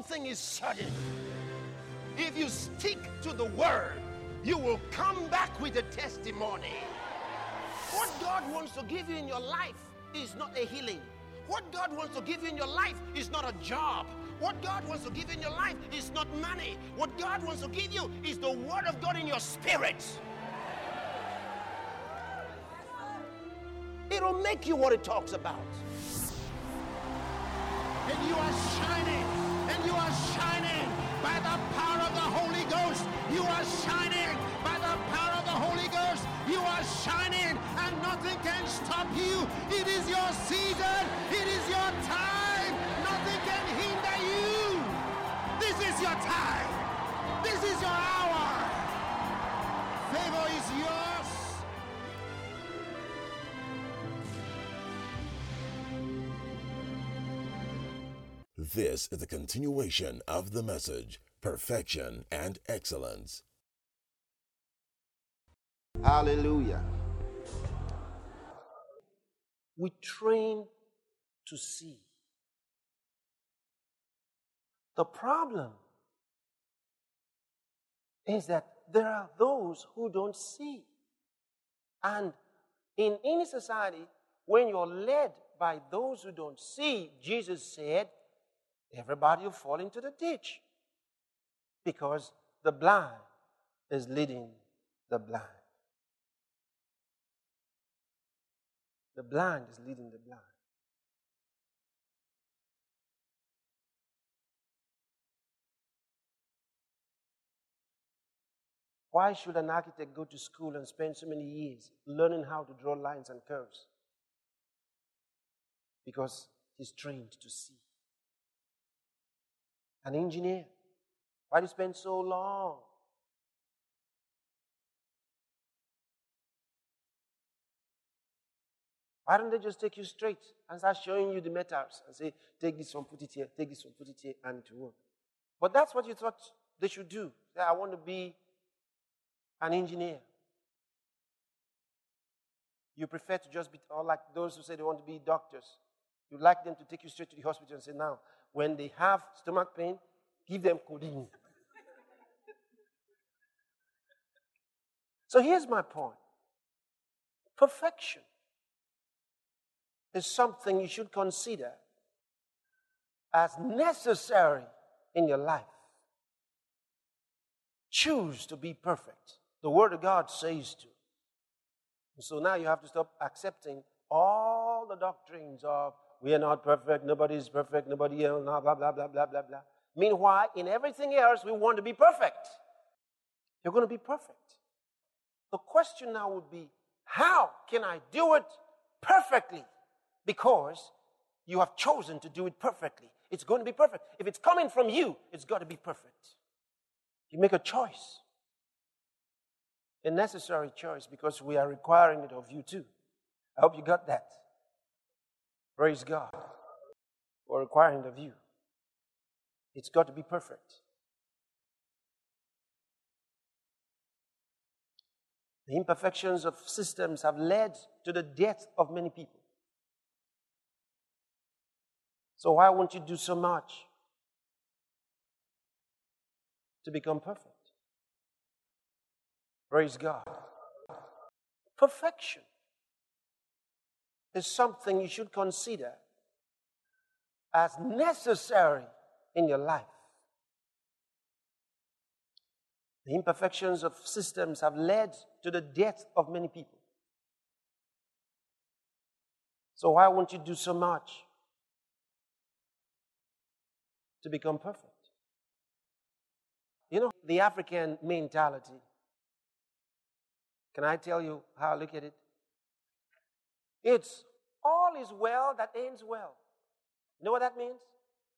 something is certain. If you stick to the word, you will come back with a testimony. What God wants to give you in your life is not a healing. What God wants to give you in your life is not a job. What God wants to give you in your life is not money. What God wants to give you is the word of God in your spirit. It'll make you what it talks about. And you are shining. And you are shining by the power of the Holy Ghost. You are shining by the power of the Holy Ghost. You are shining and nothing can stop you. It is your season. It is your time. Nothing can hinder you. This is your time. This is your hour. Favor is yours. This is the continuation of the message, Perfection and Excellence. Hallelujah. We train to see. The problem is that there are those who don't see. And in any society, when you're led by those who don't see, Jesus said, everybody will fall into the ditch because the blind is leading the blind. The blind is leading the blind. Why should an architect go to school and spend so many years learning how to draw lines and curves? Because he's trained to see. An engineer, why do you spend so long? Why don't they just take you straight and start showing you the metals and say, take this one, put it here, take this one, put it here, and it will work? But that's what you thought they should do. Say, I want to be an engineer. You prefer to just be, or like those who say they want to be doctors. You'd like them to take you straight to the hospital and say, now, when they have stomach pain, give them codeine. So here's my point. Perfection is something you should consider as necessary in your life. Choose to be perfect. The Word of God says to. So now you have to stop accepting all the doctrines of we are not perfect, nobody is perfect, nobody else, blah, blah, blah, blah, blah, blah, blah. Meanwhile, in everything else, we want to be perfect. You're going to be perfect. The question now would be, how can I do it perfectly? Because you have chosen to do it perfectly. It's going to be perfect. If it's coming from you, it's got to be perfect. You make a choice. A necessary choice because we are requiring it of you too. I hope you got that. Praise God. We're requiring it of you. It's got to be perfect. The imperfections of systems have led to the death of many people. So why won't you do so much to become perfect? Praise God. Perfection is something you should consider as necessary in your life. The imperfections of systems have led to the death of many people. So why won't you do so much to become perfect? You know, the African mentality, can I tell you how I look at it? It's all is well that ends well. You know what that means?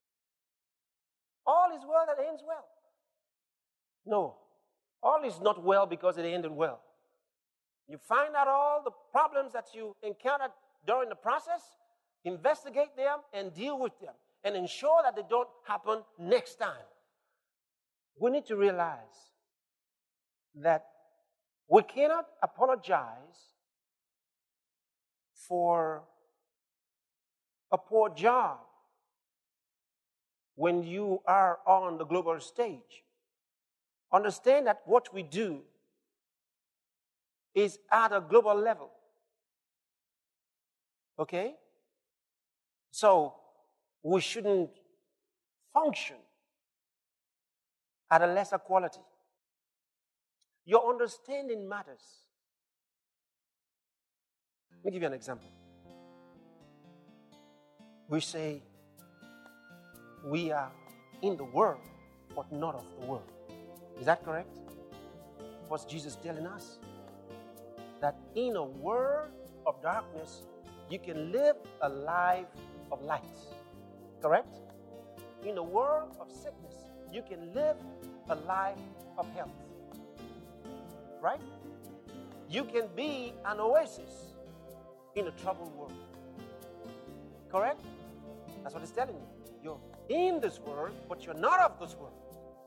All is well that ends well. No. All is not well because it ended well. You find out all the problems that you encountered during the process, investigate them and deal with them, and ensure that they don't happen next time. We need to realize that we cannot apologize for a poor job when you are on the global stage. Understand that what we do is at a global level. Okay? So we shouldn't function at a lesser quality. Your understanding matters. Let me give you an example. We say we are in the world, but not of the world. Is that correct? What's Jesus telling us? That in a world of darkness, you can live a life of light. Correct? In a world of sickness, you can live a life of health. Right? You can be an oasis in a troubled world. Correct? That's what it's telling you. You're in this world, but you're not of this world.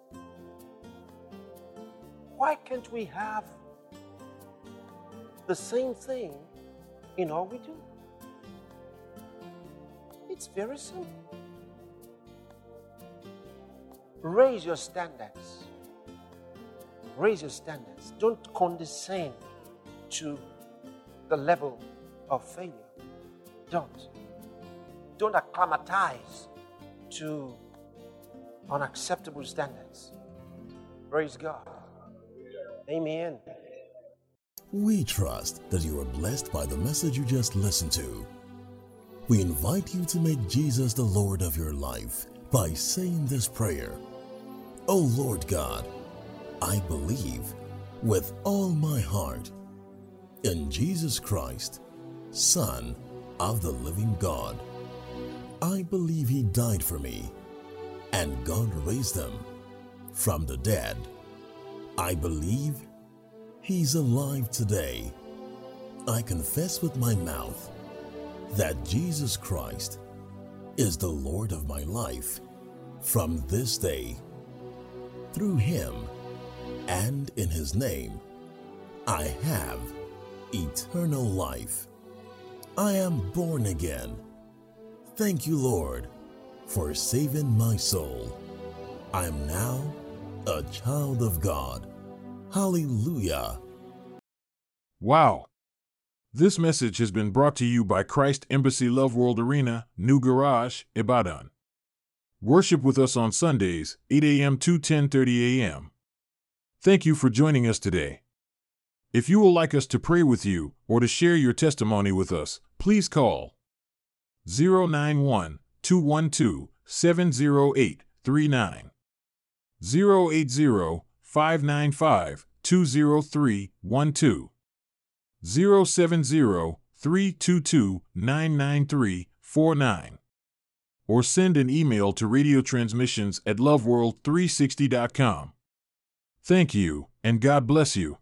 Why can't we have the same thing in all we do? It's very simple. Raise your standards. Raise your standards. Don't condescend to the level of failure. Don't acclimatize to unacceptable standards. Praise God. Amen. We trust that you are blessed by the message you just listened to. We invite you to make Jesus the Lord of your life by saying this prayer. Oh Lord God, I believe with all my heart in Jesus Christ, Son of the living God. I believe He died for me and God raised Him from the dead. I believe He's alive today. I confess with my mouth that Jesus Christ is the Lord of my life from this day. Through Him and in His name, I have eternal life. I am born again. Thank you, Lord, for saving my soul. I am now a child of God. Hallelujah. Wow. This message has been brought to you by Christ Embassy Love World Arena, New Garage, Ibadan. Worship with us on Sundays, 8 a.m. to 10:30 a.m. Thank you for joining us today. If you would like us to pray with you or to share your testimony with us, please call 091-212-70839, 080-595-20312, 070-322-99349, or send an email to radiotransmissions@loveworld360.com. Thank you, and God bless you.